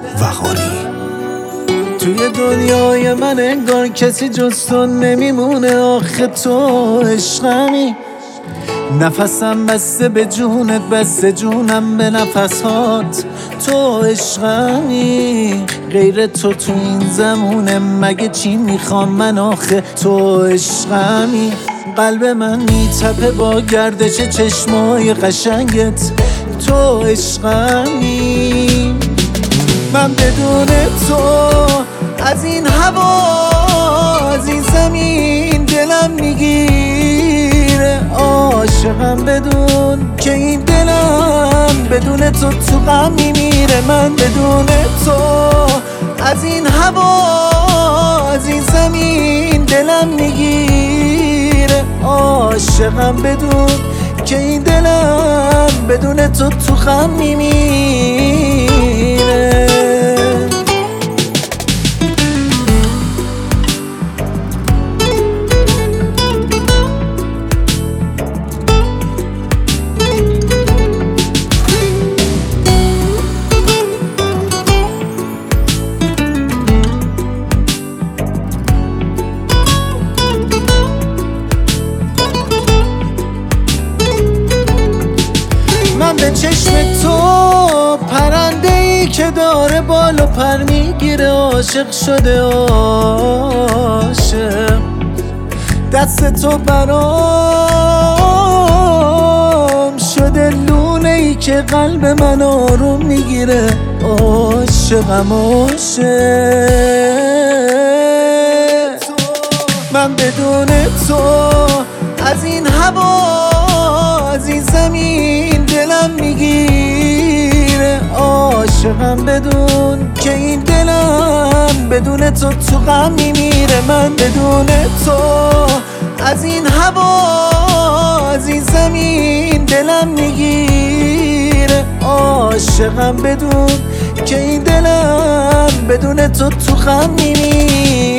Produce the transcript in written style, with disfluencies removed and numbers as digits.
وقاری. توی دنیای من انگار کسی جز تو نمیمونه، آخه تو عشقمی. نفسم بسته به جونت، بسته جونم به نفسات. تو عشقمی، غیر تو این زمونه مگه چی میخوام من، آخه تو عشقمی. قلب من میتپه با گردش چشمای قشنگت. تو عشقمی. من بدون تو از این هوا، از این زمین دلم میگیره. عاشقم بدون که این دلم بدون تو غم میمیره. من بدون تو از این هوا، از این زمین دلم میگیره. عاشقم بدون که این دلم بدون تو غم میمیره. من به چشم تو پرنده ای که داره بال و پر میگیره، عاشق شده عاشق. دست تو برام شده لونه ای که قلب من آروم میگیره. عاشقم عاشق. من بدون تو از این هوا، از این زمین دلم میگیره. عاشقم بدون که این دلم بدون تو غم میمیره. من بدون تو از این هوا، از این زمین دلم میگیره. عاشقم بدون که این دلم بدون تو غم میمیره.